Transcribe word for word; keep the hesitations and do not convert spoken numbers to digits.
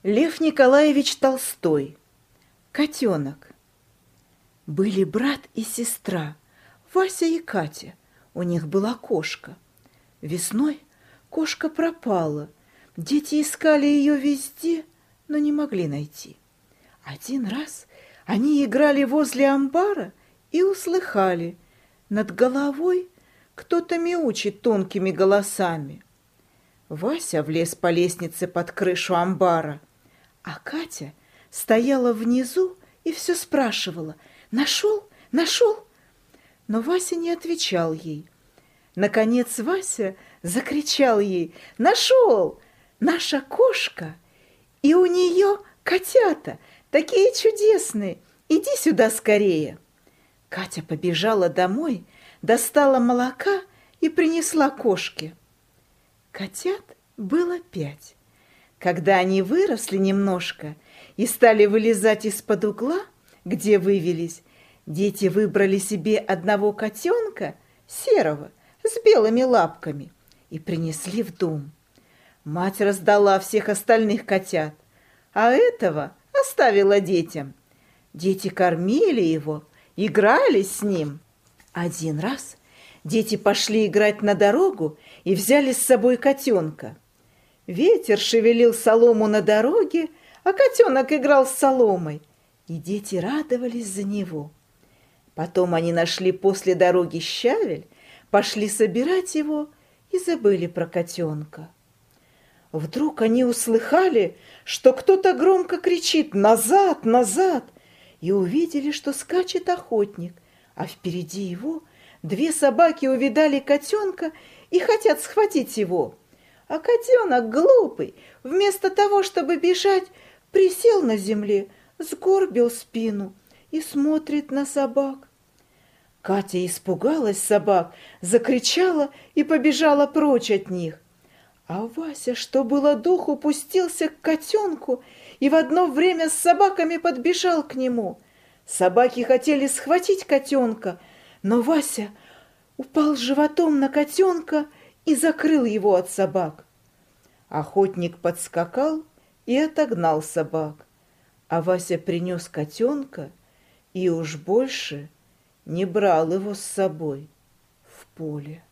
Лев Николаевич Толстой. Котенок. Были брат и сестра, Вася и Катя. У них была кошка. Весной кошка пропала. Дети искали ее везде, но не могли найти. Один раз они играли возле амбара и услыхали: над головой кто-то мяучит тонкими голосами. Вася влез по лестнице под крышу амбара, а Катя стояла внизу и все спрашивала: «Нашел? Нашел?» Но Вася не отвечал ей. Наконец Вася закричал ей: «Нашел! Наша кошка! И у нее котята, такие чудесные! Иди сюда скорее!» Катя побежала домой, достала молока и принесла кошке. Котят было пять. Когда они выросли немножко и стали вылезать из-под угла, где вывелись, дети выбрали себе одного котенка, серого, с белыми лапками, и принесли в дом. Мать раздала всех остальных котят, а этого оставила детям. Дети кормили его, игрались с ним. Один раз дети пошли играть на дорогу и взяли с собой котенка. Ветер шевелил солому на дороге, а котенок играл с соломой, и дети радовались за него. Потом они нашли после дороги щавель, пошли собирать его и забыли про котенка. Вдруг они услыхали, что кто-то громко кричит: «Назад! Назад!» и увидели, что скачет охотник, а впереди его две собаки увидали котенка и хотят схватить его. А котенок глупый, вместо того, чтобы бежать, присел на земле, сгорбил спину и смотрит на собак. Катя испугалась собак, закричала и побежала прочь от них. А Вася, что было духу, пустился к котенку и в одно время с собаками подбежал к нему. Собаки хотели схватить котенка, но Вася упал животом на котенка и закрыл его от собак. Охотник подскакал и отогнал собак, а Вася принес котенка и уж больше не брал его с собой в поле.